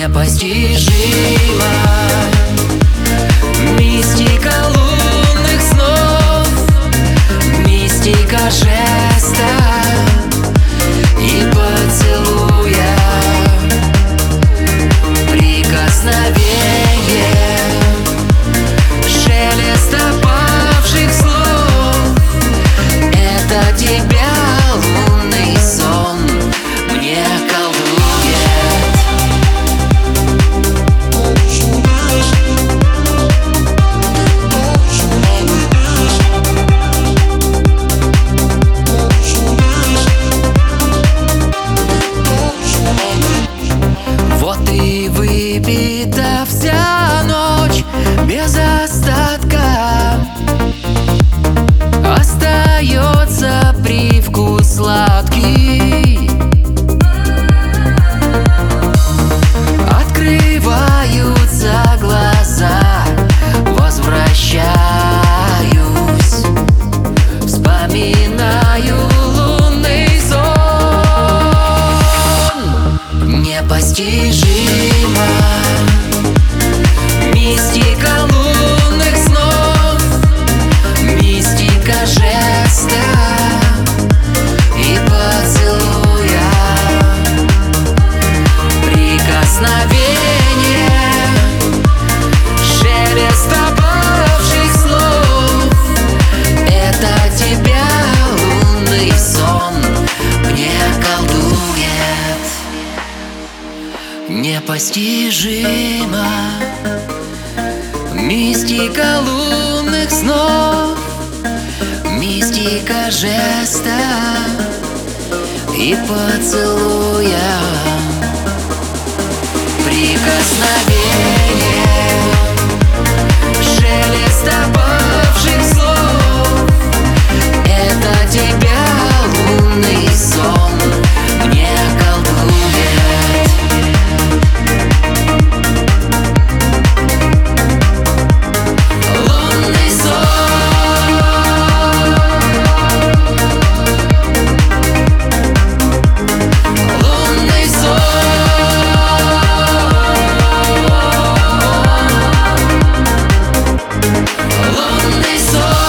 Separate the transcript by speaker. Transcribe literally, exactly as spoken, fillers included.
Speaker 1: Непостижима мистика лунных снов, мистика жеста и поцелуя, прикосновение, шелест опавших слов. Это тебя лунный сон мне колдует. Вот и выпита вся ночь без остатка, остается привкус сладкий. Открываются глаза, возвращаюсь, вспоминаю лунный сон. Непостижима мистика лунных снов, мистика жеста и поцелуя, прикосновение, шелест опавших слов. Это тебя лунный сон мне колдует. Непостижима мистика лунных снов, мистика жеста и поцелуя, прикосновение, шелест опавших слов. Это тебя лунный сон мне колдует. Лунный сон, лунный сон, лунный сон.